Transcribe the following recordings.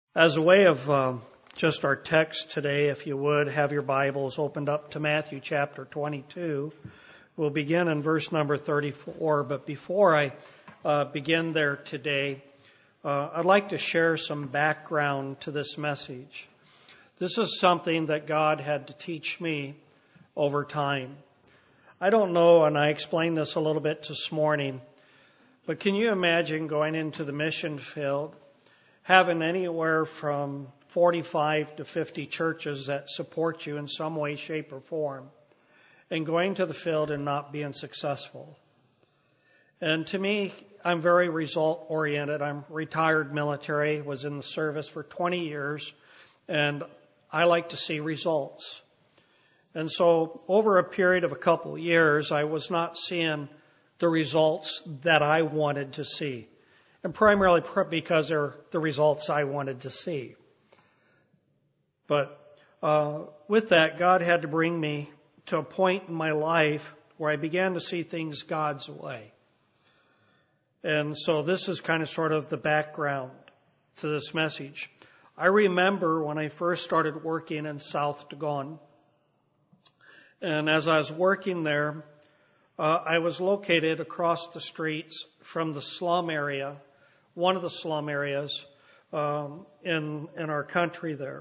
As a way of just our text today, if you would, have your Bibles opened up to Matthew chapter 22. We'll begin in verse number 34. But before I begin there today, I'd like to share some background to this message. This is something that God had to teach me over time. I don't know, and I explained this a little bit this morning, but can you imagine going into the mission field, having anywhere from 45 to 50 churches that support you in some way, shape, or form, and going to the field and not being successful? And to me, I'm very result-oriented. I'm retired military, was in the service for 20 years, and I like to see results. And so over a period of a couple of years, I was not seeing the results that I wanted to see. And primarily because they're the results I wanted to see. But with that, God had to bring me to a point in my life where I began to see things God's way. And so this is kind of sort of the background to this message. I remember when I first started working in South Dagon. And as I was working there, I was located across the streets from the slum area, one of the slum areas in our country there.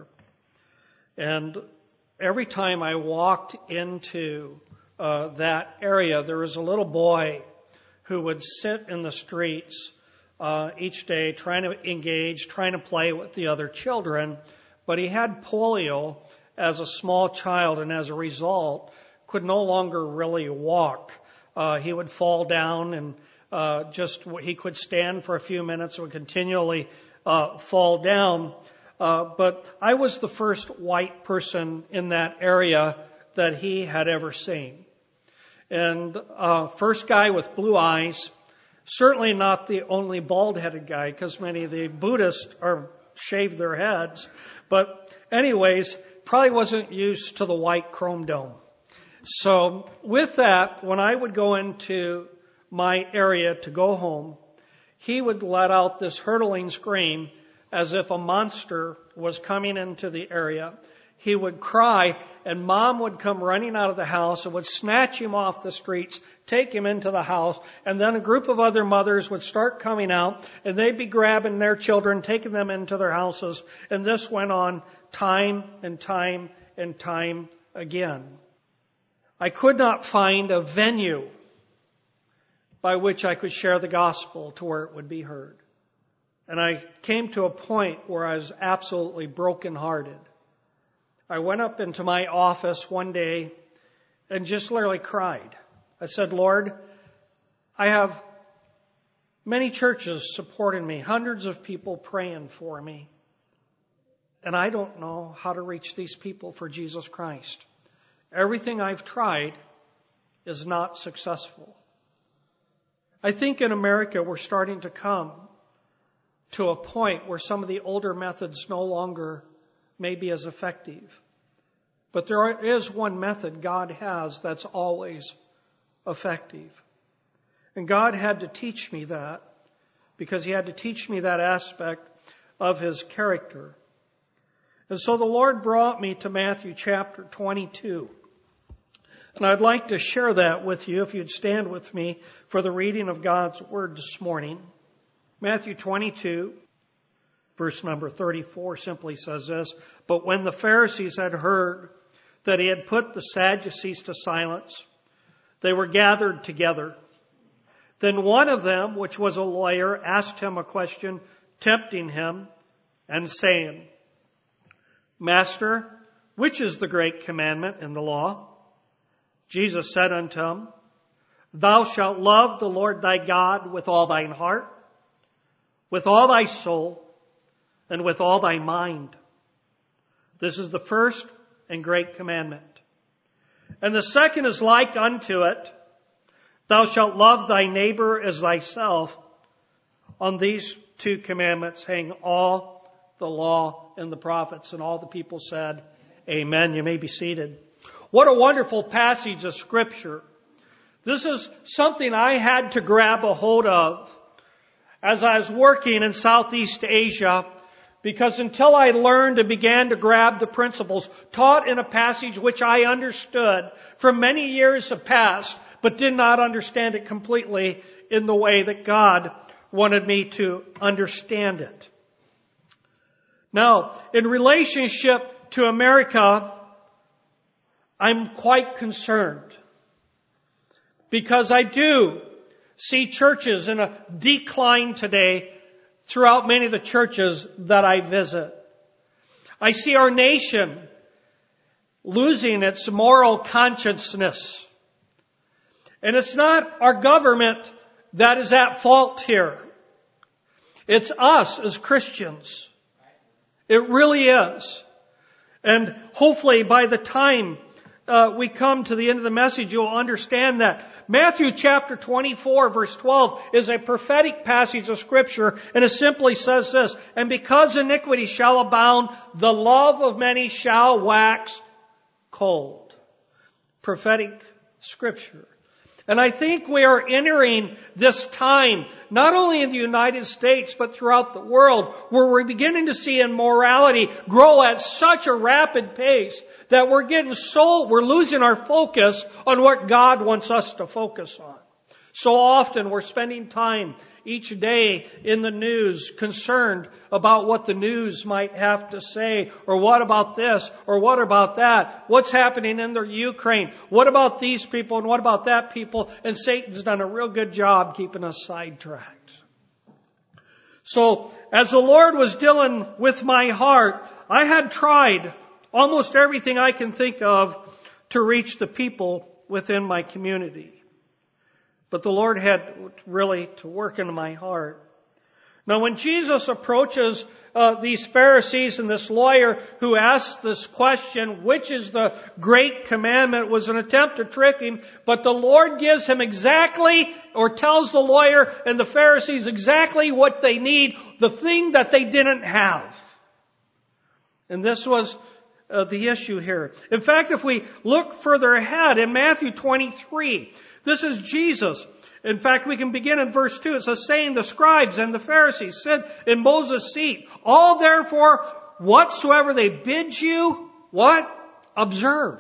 And every time I walked into that area, there was a little boy who would sit in the streets each day trying to engage, trying to play with the other children. But he had polio as a small child, and as a result, could no longer really walk. He would fall down and he could stand for a few minutes, would continually fall down. But I was the first white person in that area that he had ever seen. And first guy with blue eyes, certainly not the only bald-headed guy, because many of the Buddhists shave their heads. But anyways, probably wasn't used to the white chrome dome. So with that, when I would go into my area to go home, he would let out this hurtling scream as if a monster was coming into the area. He would cry, and Mom would come running out of the house and would snatch him off the streets, take him into the house, and then a group of other mothers would start coming out, and they'd be grabbing their children, taking them into their houses, and this went on time and time and time again. I could not find a venue by which I could share the gospel to where it would be heard. And I came to a point where I was absolutely brokenhearted. I went up into my office one day and just literally cried. I said, Lord, I have many churches supporting me, hundreds of people praying for me, and I don't know how to reach these people for Jesus Christ. Everything I've tried is not successful. I think in America we're starting to come to a point where some of the older methods no longer may be as effective. But there is one method God has that's always effective. And God had to teach me that because He had to teach me that aspect of His character. And so the Lord brought me to Matthew chapter 22. And I'd like to share that with you if you'd stand with me for the reading of God's Word this morning. Matthew 22, verse number 34 simply says this, But when the Pharisees had heard that He had put the Sadducees to silence, they were gathered together. Then one of them, which was a lawyer, asked Him a question, tempting Him, and saying, Master, which is the great commandment in the law? Jesus said unto him, Thou shalt love the Lord thy God with all thine heart, with all thy soul, and with all thy mind. This is the first and great commandment. And the second is like unto it, Thou shalt love thy neighbor as thyself. On these two commandments hang all the law and the prophets. And all the people said, Amen. You may be seated. What a wonderful passage of Scripture. This is something I had to grab a hold of as I was working in Southeast Asia Because until I learned and began to grab the principles taught in a passage which I understood for many years have passed, but did not understand it completely in the way that God wanted me to understand it. Now, in relationship to America, I'm quite concerned. Because I do see churches in a decline today throughout many of the churches that I visit. I see our nation losing its moral consciousness. And it's not our government that is at fault here. It's us as Christians. It really is. And hopefully by the time we come to the end of the message, you'll understand that. Matthew chapter 24 verse 12 is a prophetic passage of Scripture, and it simply says this, "And because iniquity shall abound, the love of many shall wax cold." Prophetic Scripture. And I think we are entering this time, not only in the United States, but throughout the world, where we're beginning to see immorality grow at such a rapid pace that we're losing our focus on what God wants us to focus on. So often we're spending time each day in the news concerned about what the news might have to say, or what about this, or what about that, what's happening in the Ukraine, what about these people and what about that people, and Satan's done a real good job keeping us sidetracked. So as the Lord was dealing with my heart, I had tried almost everything I can think of to reach the people within my community. But the Lord had really to work into my heart. Now when Jesus approaches these Pharisees and this lawyer who asked this question, which is the great commandment, it was an attempt to trick him, but the Lord gives him exactly, or tells the lawyer and the Pharisees exactly what they need, the thing that they didn't have. And this was the issue here. In fact, if we look further ahead in Matthew 23, this is Jesus. In fact, we can begin in verse 2. It says, "Saying the scribes and the Pharisees sit in Moses' seat. All therefore, whatsoever they bid you," what? Observe.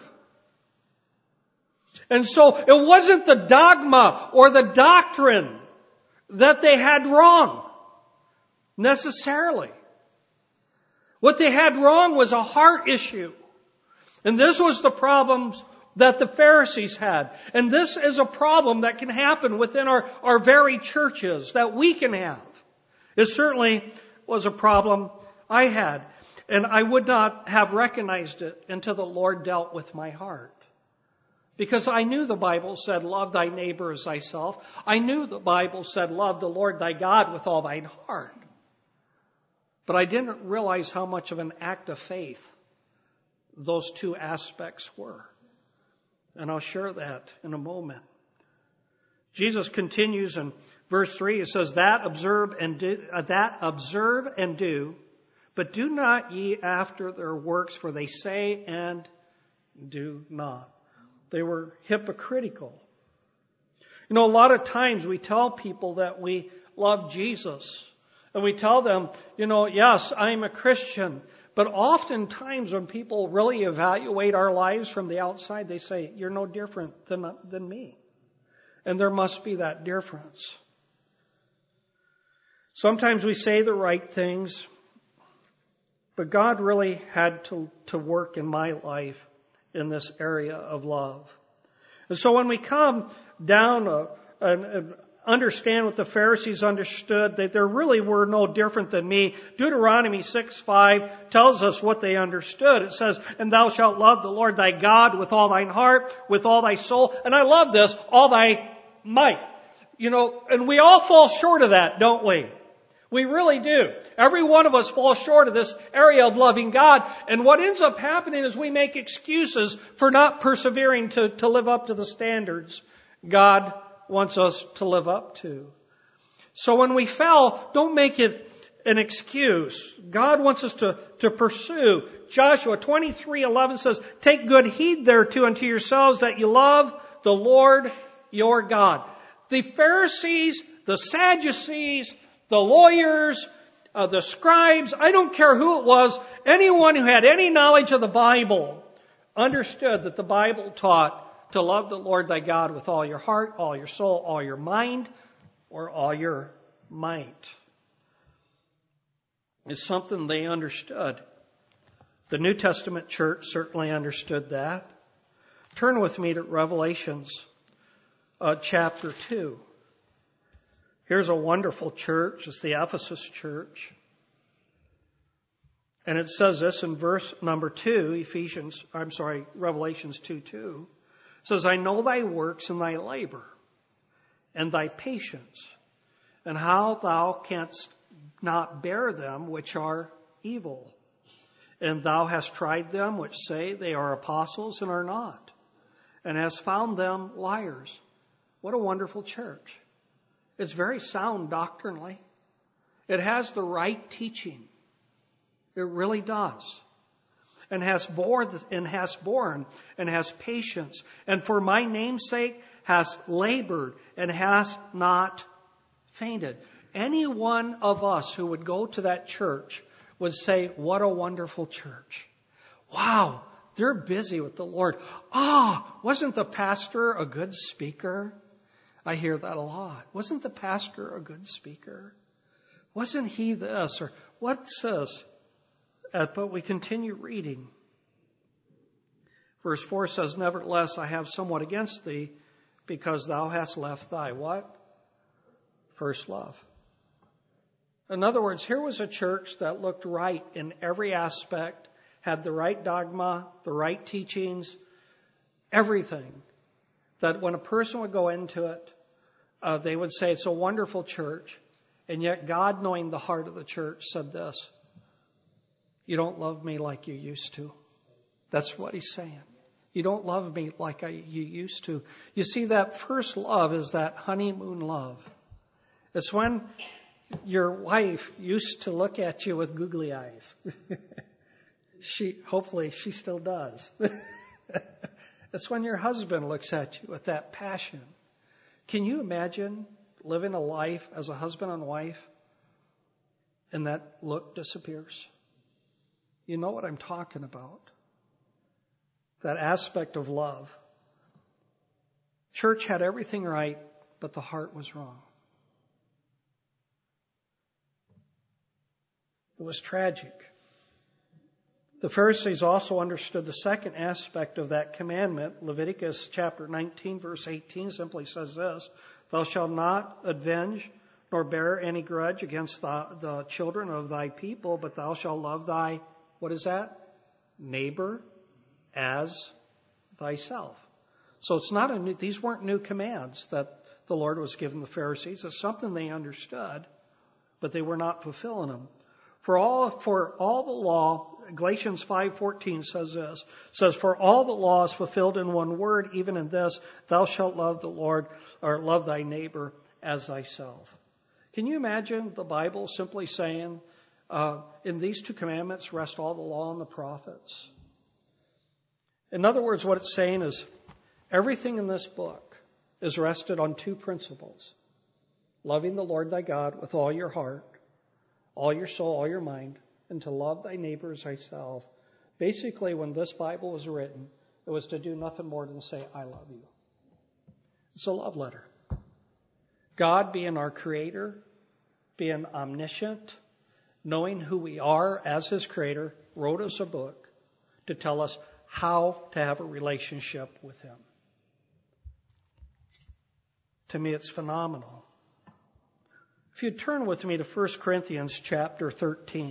And so it wasn't the dogma or the doctrine that they had wrong, necessarily. What they had wrong was a heart issue. And this was the problems that the Pharisees had. And this is a problem that can happen within our very churches, that we can have. It certainly was a problem I had. And I would not have recognized it until the Lord dealt with my heart. Because I knew the Bible said, "Love thy neighbor as thyself." I knew the Bible said, "Love the Lord thy God with all thine heart." But I didn't realize how much of an act of faith those two aspects were. And I'll share that in a moment. Jesus continues in verse 3. It says, that observe and do, but do not ye after their works, for they say and do not. They were hypocritical. You know, a lot of times we tell people that we love Jesus. And we tell them, yes, I'm a Christian. But oftentimes when people really evaluate our lives from the outside, they say, "You're no different than me." And there must be that difference. Sometimes we say the right things, but God really had to work in my life in this area of love. And so when we come down and understand what the Pharisees understood, that there really were no different than me. Deuteronomy 6:5 tells us what they understood. It says, "And thou shalt love the Lord thy God with all thine heart, with all thy soul." And I love this, all thy might. And we all fall short of that, don't we? We really do. Every one of us falls short of this area of loving God. And what ends up happening is we make excuses for not persevering to live up to the standards God wants us to live up to. So when we fell, don't make it an excuse. God wants us to pursue. Joshua 23:11 says, "Take good heed thereto unto yourselves that you love the Lord your God." The Pharisees, the Sadducees, the lawyers, the scribes, I don't care who it was, anyone who had any knowledge of the Bible understood that the Bible taught to love the Lord thy God with all your heart, all your soul, all your mind, or all your might. It's something they understood. The New Testament church certainly understood that. Turn with me to Revelations chapter 2. Here's a wonderful church. It's the Ephesus church. And it says this in verse number 2, Revelations 2:2. It says, I know thy works and thy labor and thy patience, and how thou canst not bear them which are evil. And thou hast tried them which say they are apostles and are not, and hast found them liars. What a wonderful church. It's very sound doctrinally. It has the right teaching. It really does. And has borne and has patience. And for my name's sake has labored and has not fainted. Any one of us who would go to that church would say, what a wonderful church. Wow, they're busy with the Lord. Wasn't the pastor a good speaker? I hear that a lot. Wasn't the pastor a good speaker? Wasn't he this? Or what says? But we continue reading. Verse 4 says, nevertheless, I have somewhat against thee, because thou hast left thy what? First love. In other words, here was a church that looked right in every aspect, had the right dogma, the right teachings, everything. That when a person would go into it, they would say it's a wonderful church. And yet God, knowing the heart of the church, said this, you don't love me like you used to. That's what he's saying. You don't love me like you used to. You see, that first love is that honeymoon love. It's when your wife used to look at you with googly eyes. Hopefully she still does. It's when your husband looks at you with that passion. Can you imagine living a life as a husband and wife and that look disappears? You know what I'm talking about. That aspect of love. Church had everything right, but the heart was wrong. It was tragic. The Pharisees also understood the second aspect of that commandment. Leviticus chapter 19, verse 18 simply says this, thou shalt not avenge nor bear any grudge against the children of thy people, but thou shalt love thy, what is that? Neighbor as thyself. So it's not these weren't new commands that the Lord was giving the Pharisees. It's something they understood, but they were not fulfilling them. For all the law, Galatians 5:14 says this, says, for all the law is fulfilled in one word, even in this, thou shalt love the Lord, or love thy neighbor as thyself. Can you imagine the Bible simply saying, in these two commandments rest all the law and the prophets? In other words, what it's saying is, everything in this book is rested on two principles. Loving the Lord thy God with all your heart, all your soul, all your mind, and to love thy neighbor as thyself. Basically, when this Bible was written, it was to do nothing more than say, I love you. It's a love letter. God, being our creator, being omniscient, knowing who we are as his creator, wrote us a book to tell us how to have a relationship with him. To me, it's phenomenal. If you'd turn with me to 1 Corinthians chapter 13.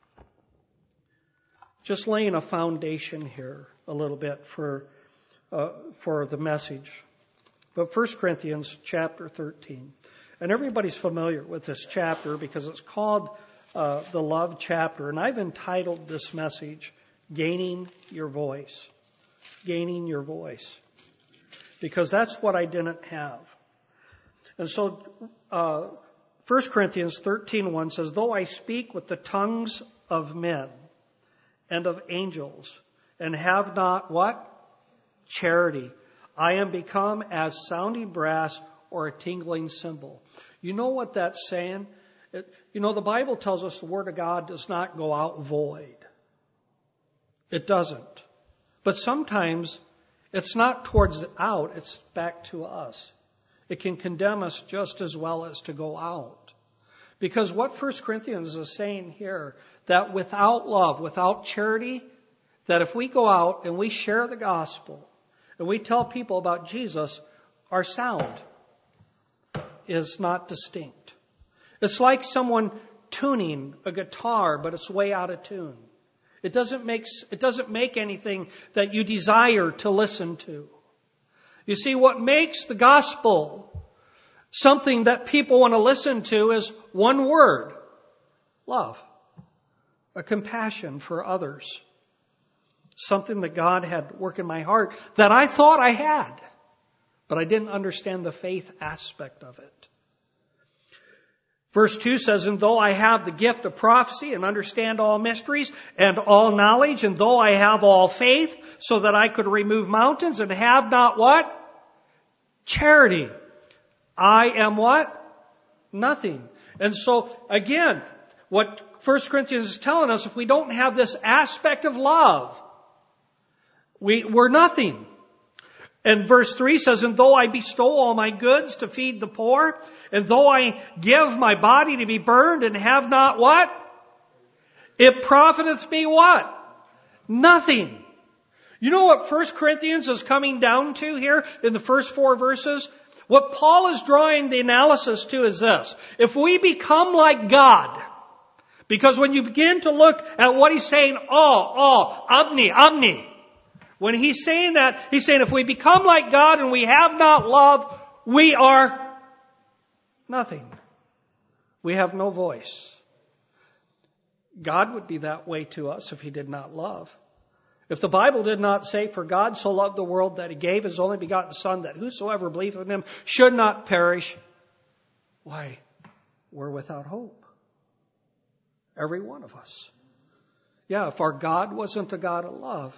Just laying a foundation here a little bit for the message. But 1 Corinthians chapter 13. And everybody's familiar with this chapter because it's called the love chapter. And I've entitled this message, Gaining Your Voice. Gaining Your Voice. Because that's what I didn't have. And so 1 Corinthians 13:1 says, though I speak with the tongues of men and of angels and have not what? Charity. I am become as sounding brass or a tingling cymbal. You know what that's saying? The Bible tells us the Word of God does not go out void. It doesn't. But sometimes it's not towards out, it's back to us. It can condemn us just as well as to go out. Because what 1 Corinthians is saying here, that without love, without charity, that if we go out and we share the gospel and we tell people about Jesus, our sound is not distinct. It's like someone tuning a guitar, but it's way out of tune. It doesn't make anything that you desire to listen to. You see, what makes the gospel something that people want to listen to is one word: love. A compassion for others. Something that God had worked in my heart that I thought I had, but I didn't understand the faith aspect of it. Verse 2 says, and though I have the gift of prophecy and understand all mysteries and all knowledge, and though I have all faith so that I could remove mountains and have not what? Charity. I am what? Nothing. And so, again, what 1 Corinthians is telling us, if we don't have this aspect of love, we're nothing. And verse 3 says, and though I bestow all my goods to feed the poor, and though I give my body to be burned and have not what? It profiteth me what? Nothing. You know what 1 Corinthians is coming down to here in the first 4 verses? What Paul is drawing the analysis to is this. If we become like God, because when you begin to look at what he's saying, omni, when he's saying that, he's saying if we become like God and we have not love, we are nothing. We have no voice. God would be that way to us if he did not love. If the Bible did not say, for God so loved the world that he gave his only begotten Son, that whosoever believeth in him should not perish, why, we're without hope. Every one of us. Yeah, if our God wasn't a God of love,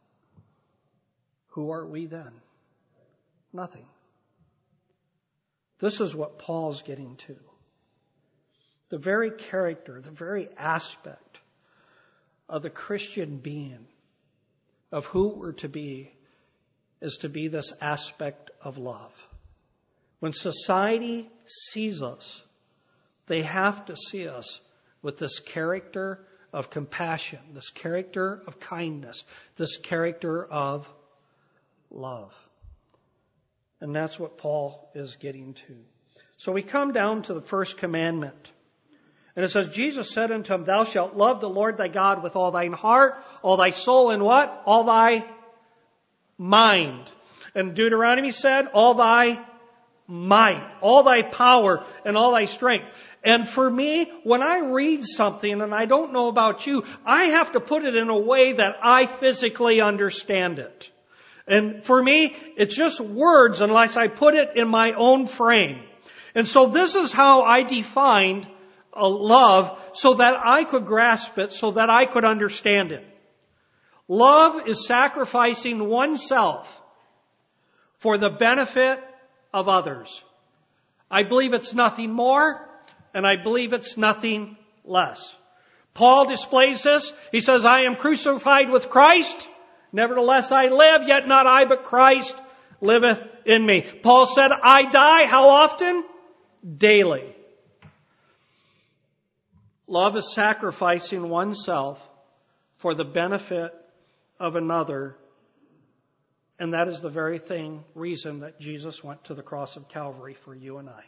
who are we then? Nothing. This is what Paul's getting to. The very character, the very aspect of the Christian being, of who we're to be, is to be this aspect of love. When society sees us, they have to see us with this character of compassion, this character of kindness, this character of love. And that's what Paul is getting to. So we come down to the first commandment. And it says, Jesus said unto him, thou shalt love the Lord thy God with all thine heart, all thy soul, and what? All thy mind. And Deuteronomy said, all thy might, all thy power, and all thy strength. And for me, when I read something, and I don't know about you, I have to put it in a way that I physically understand it. And for me, it's just words unless I put it in my own frame. And so this is how I defined love so that I could grasp it, so that I could understand it. Love is sacrificing oneself for the benefit of others. I believe it's nothing more, and I believe it's nothing less. Paul displays this. He says, I am crucified with Christ. Nevertheless I live, yet not I, but Christ liveth in me. Paul said, I die how often? Daily. Love is sacrificing oneself for the benefit of another. And that is the very reason that Jesus went to the cross of Calvary for you and I.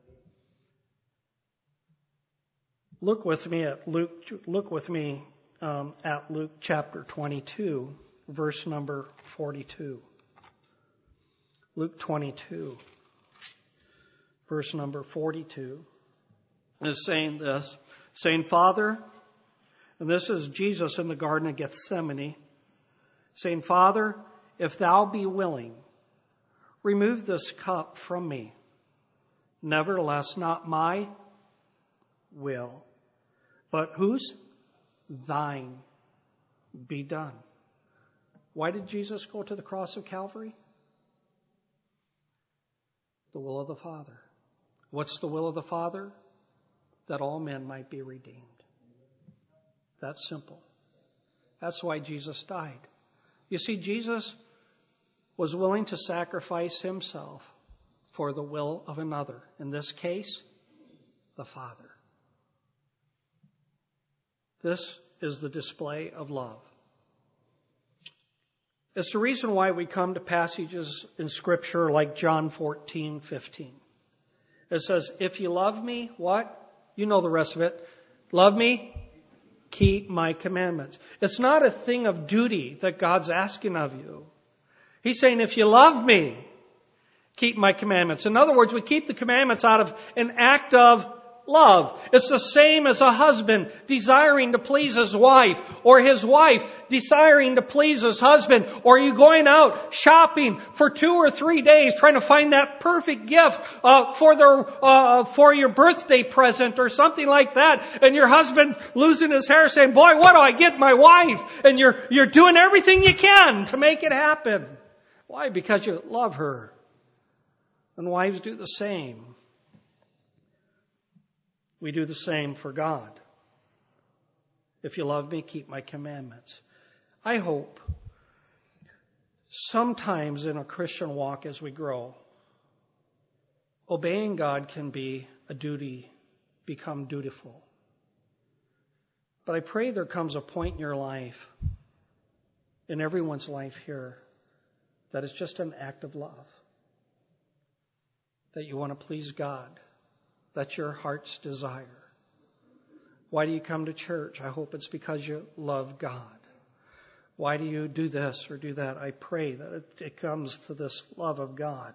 Look with me at Luke chapter 22. Verse number 42. Luke 22, verse number 42, is saying this, saying, Father, and this is Jesus in the Garden of Gethsemane, saying, Father, if thou be willing, remove this cup from me. Nevertheless, not my will, but whose? Thine be done. Why did Jesus go to the cross of Calvary? The will of the Father. What's the will of the Father? that all men might be redeemed. That's simple. That's why Jesus died. You see, Jesus was willing to sacrifice himself for the will of another. In this case, the Father. This is the display of love. It's the reason why we come to passages in Scripture like John 14:15. It says, if you love me, what? You know the rest of it. Love me, keep my commandments. It's not a thing of duty that God's asking of you. He's saying, if you love me, keep my commandments. In other words, we keep the commandments out of an act of love. It's the same as a husband desiring to please his wife, or his wife desiring to please his husband, or you going out shopping for 2 or 3 days trying to find that perfect gift for your birthday present or something like that, and your husband losing his hair saying, boy, what do I get my wife? And you're doing everything you can to make it happen. Why? Because you love her. And wives do the same. We do the same for God. If you love me, keep my commandments. I hope sometimes in a Christian walk as we grow, obeying God can be a duty, become dutiful. But I pray there comes a point in your life, in everyone's life here, that it's just an act of love. That you want to please God. That's your heart's desire. Why do you come to church? I hope it's because you love God. Why do you do this or do that? I pray that it comes to this love of God.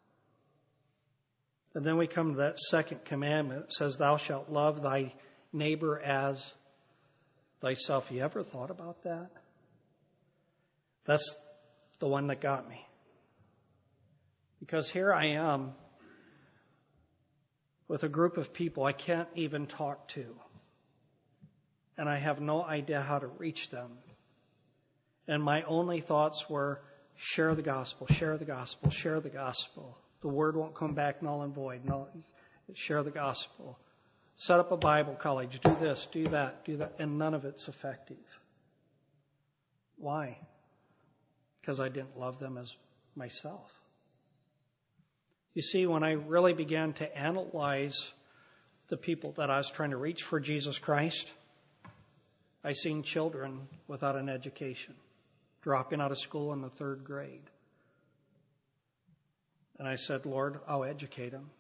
And then we come to that second commandment. It says, thou shalt love thy neighbor as thyself. You ever thought about that? That's the one that got me. Because here I am with a group of people I can't even talk to. And I have no idea how to reach them. And my only thoughts were, share the gospel, share the gospel, share the gospel. The word won't come back null and void. No, share the gospel. Set up a Bible college. Do this, do that, do that. And none of it's effective. Why? Because I didn't love them as myself. You see, when I really began to analyze the people that I was trying to reach for Jesus Christ, I seen children without an education, dropping out of school in the 3rd grade. And I said, Lord, I'll educate them.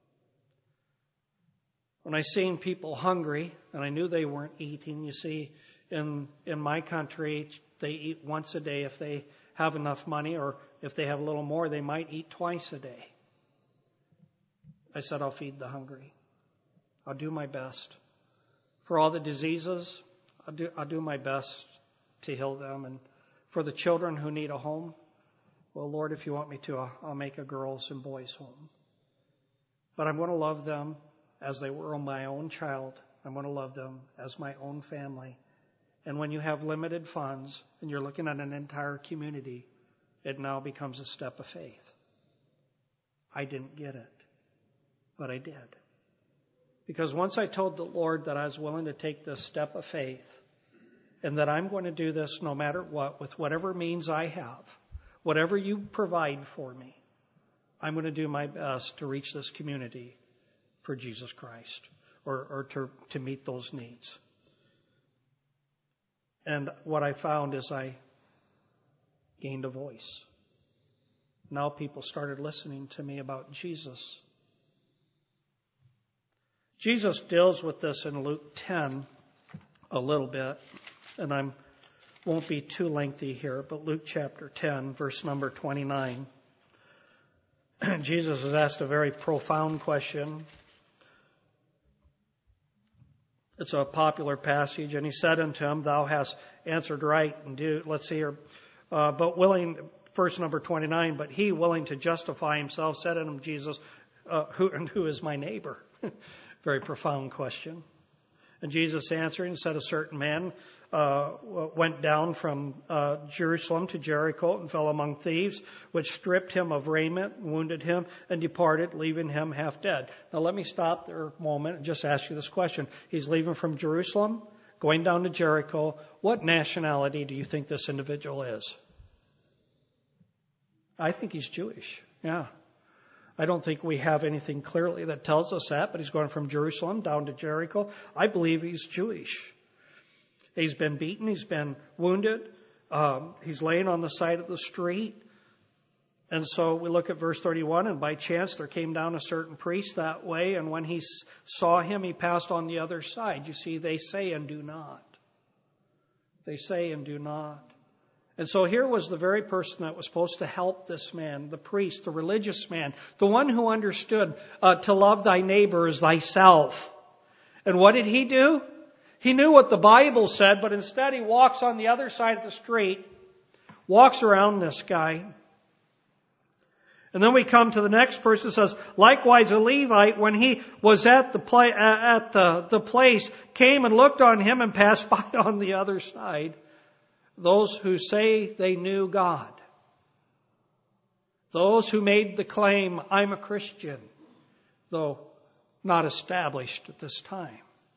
When I seen people hungry, and I knew they weren't eating, you see, in my country, they eat once a day if they have enough money, or if they have a little more, they might eat twice a day. I said, I'll feed the hungry. I'll do my best. For all the diseases, I'll do my best to heal them. And for the children who need a home, well, Lord, if you want me to, I'll make a girls' and boys' home. But I'm going to love them as they were my own child. I'm going to love them as my own family. And when you have limited funds and you're looking at an entire community, it now becomes a step of faith. I didn't get it. But I did. Because once I told the Lord that I was willing to take this step of faith and that I'm going to do this no matter what, with whatever means I have, whatever you provide for me, I'm going to do my best to reach this community for Jesus Christ or to meet those needs. And what I found is I gained a voice. Now people started listening to me about Jesus. Jesus deals with this in Luke 10 a little bit, and I won't be too lengthy here, but Luke chapter 10, verse number 29. Jesus is asked a very profound question. It's a popular passage, and he said unto him, thou hast answered right, and do, let's see here, but willing, verse number 29, but he willing to justify himself said unto him, Jesus, who is my neighbor? Very profound question. And Jesus answering said, a certain man went down from Jerusalem to Jericho and fell among thieves, which stripped him of raiment, wounded him, and departed, leaving him half dead. Now let me stop there a moment and just ask you this question. He's leaving from Jerusalem, going down to Jericho. What nationality do you think this individual is? I think he's Jewish. Yeah. I don't think we have anything clearly that tells us that, but he's going from Jerusalem down to Jericho. I believe he's Jewish. He's been beaten. He's been wounded. He's laying on the side of the street. And so we look at verse 31, and by chance there came down a certain priest that way, and when he saw him, he passed on the other side. You see, they say and do not. They say and do not. And so here was the very person that was supposed to help this man, the priest, the religious man, the one who understood to love thy neighbor as thyself. And what did he do? He knew what the Bible said, but instead he walks on the other side of the street, walks around this guy. And then we come to the next person that says, likewise a Levite, when he was at the place, came and looked on him and passed by on the other side. Those who say they knew God. Those who made the claim, I'm a Christian, though not established at this time.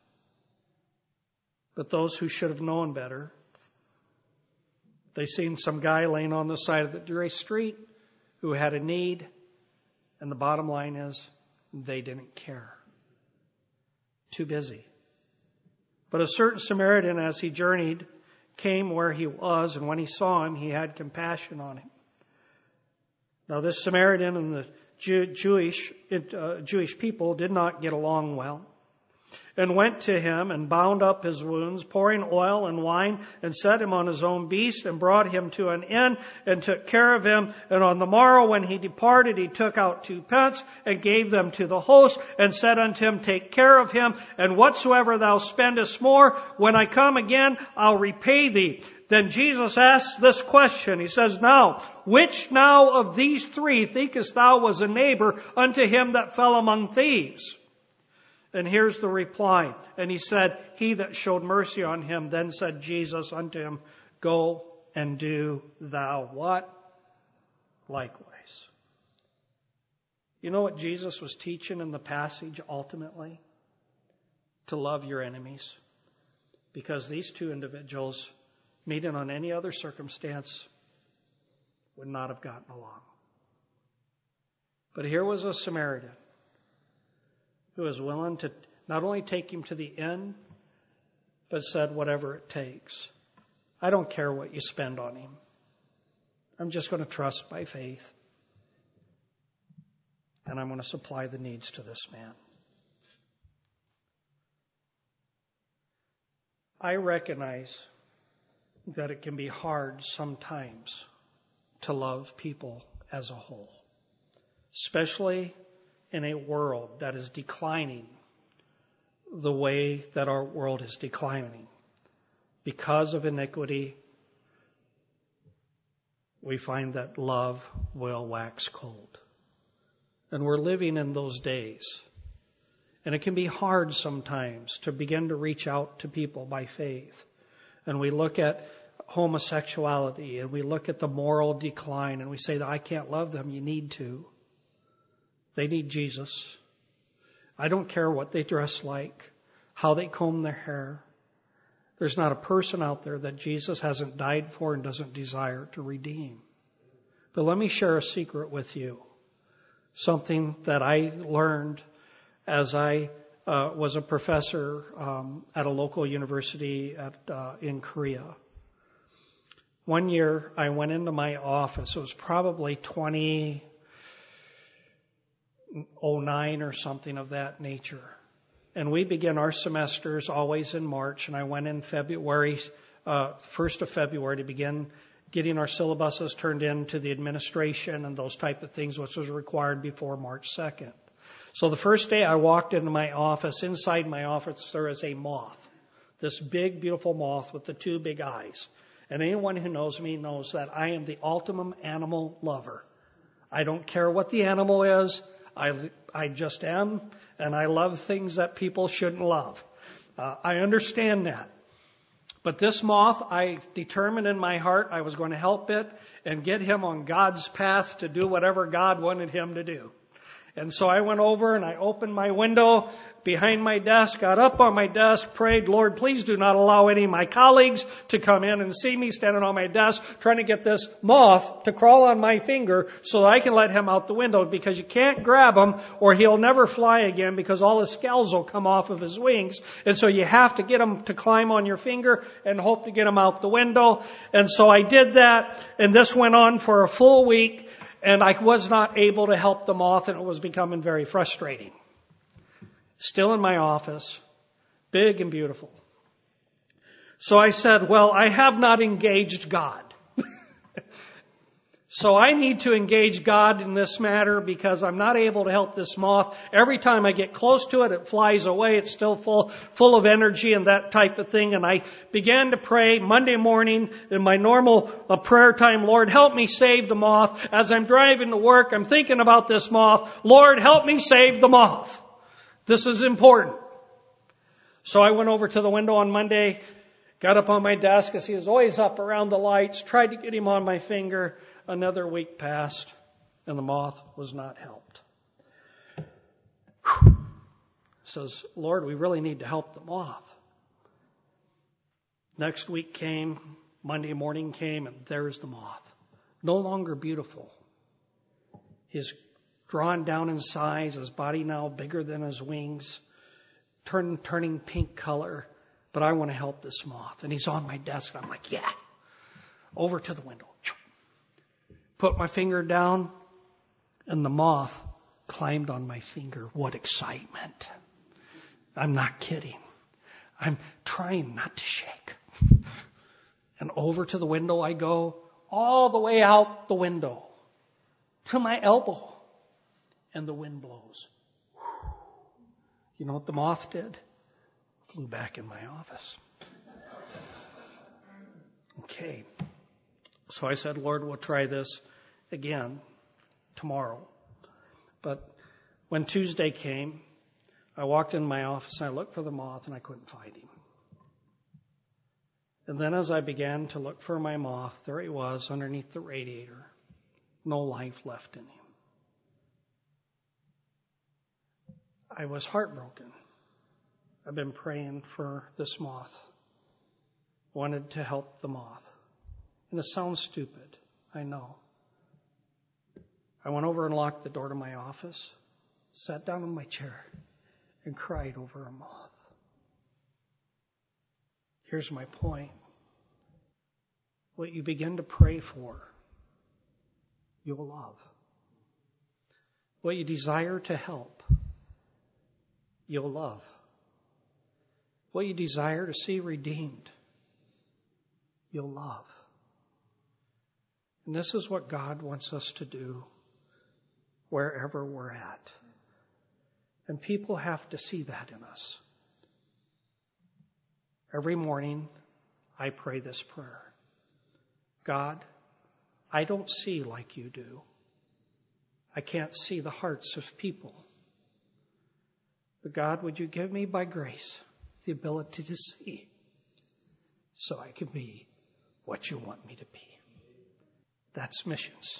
But those who should have known better, they seen some guy laying on the side of the street who had a need, and the bottom line is, they didn't care. Too busy. But a certain Samaritan, as he journeyed, came where he was, and when he saw him, he had compassion on him. Now this Samaritan and the Jewish people did not get along well, and went to him and bound up his wounds, pouring oil and wine, and set him on his own beast, and brought him to an inn, and took care of him. And on the morrow when he departed, he took out 2 pence, and gave them to the host, and said unto him, take care of him, and whatsoever thou spendest more, when I come again, I'll repay thee. Then Jesus asks this question. He says, now, which now of these 3 thinkest thou was a neighbor unto him that fell among thieves? And here's the reply. And he said, he that showed mercy on him. Then said Jesus unto him, go and do thou what? Likewise. You know what Jesus was teaching in the passage ultimately? To love your enemies. Because these 2 individuals, meeting on any other circumstance, would not have gotten along. But here was a Samaritan who was willing to not only take him to the inn, but said, whatever it takes. I don't care what you spend on him. I'm just going to trust by faith. And I'm going to supply the needs to this man. I recognize that it can be hard sometimes to love people as a whole, especially in a world that is declining the way that our world is declining. Because of iniquity, we find that love will wax cold. And we're living in those days. And it can be hard sometimes to begin to reach out to people by faith. And we look at homosexuality and we look at the moral decline and we say that I can't love them. You need to. They need Jesus. I don't care what they dress like, how they comb their hair. There's not a person out there that Jesus hasn't died for and doesn't desire to redeem. But let me share a secret with you. Something that I learned as I was a professor at a local university in Korea. One year I went into my office. It was probably 2009 or something of that nature. And we begin our semesters always in March. And I went in February, 1st of February, to begin getting our syllabuses turned in to the administration and those type of things, which was required before March 2nd. So the first day I walked into my office, inside my office there is a moth. This big, beautiful moth with the 2 big eyes. And anyone who knows me knows that I am the ultimate animal lover. I don't care what the animal is. I just am, and I love things that people shouldn't love. I understand that. But this moth, I determined in my heart I was going to help it and get him on God's path to do whatever God wanted him to do. And so I went over and I opened my window behind my desk, got up on my desk, prayed, Lord, please do not allow any of my colleagues to come in and see me standing on my desk trying to get this moth to crawl on my finger so that I can let him out the window, because you can't grab him or he'll never fly again, because all his scales will come off of his wings. And so you have to get him to climb on your finger and hope to get him out the window. And so I did that, and this went on for a full week, and I was not able to help the moth, and it was becoming very frustrating. Still in my office, big and beautiful. So I said, well, I have not engaged God. So I need to engage God in this matter, because I'm not able to help this moth. Every time I get close to it, it flies away. It's still full of energy and that type of thing. And I began to pray Monday morning in my normal prayer time, Lord, help me save the moth. As I'm driving to work, I'm thinking about this moth. Lord, help me save the moth. This is important. So I went over to the window on Monday, got up on my desk, because he was always up around the lights, tried to get him on my finger. Another week passed, and the moth was not helped. Says, Lord, we really need to help the moth. Next week came, Monday morning came, and there's the moth. No longer beautiful. He's drawn down in size, his body now bigger than his wings, turning pink color. But I want to help this moth. And he's on my desk. I'm like, yeah. Over to the window. Put my finger down, and the moth climbed on my finger. What excitement. I'm not kidding. I'm trying not to shake. And over to the window I go, all the way out the window to my elbow. And the wind blows. You know what the moth did? Flew back in my office. Okay. So I said, Lord, we'll try this again tomorrow. But when Tuesday came, I walked in my office and I looked for the moth, and I couldn't find him. And then as I began to look for my moth, there he was underneath the radiator. No life left in him. I was heartbroken. I've been praying for this moth. Wanted to help the moth. And it sounds stupid, I know. I went over and locked the door to my office, sat down in my chair, and cried over a moth. Here's my point. What you begin to pray for, you'll love. What you desire to help, you'll love. What you desire to see redeemed, you'll love. And this is what God wants us to do wherever we're at. And people have to see that in us. Every morning, I pray this prayer. God, I don't see like you do. I can't see the hearts of people. But God, would you give me by grace the ability to see so I can be what you want me to be. That's missions.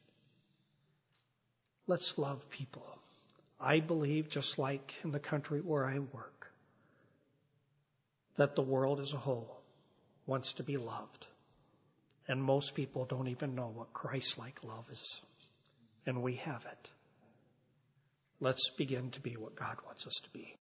Let's love people. I believe, just like in the country where I work, that the world as a whole wants to be loved. And most people don't even know what Christ-like love is. And we have it. Let's begin to be what God wants us to be.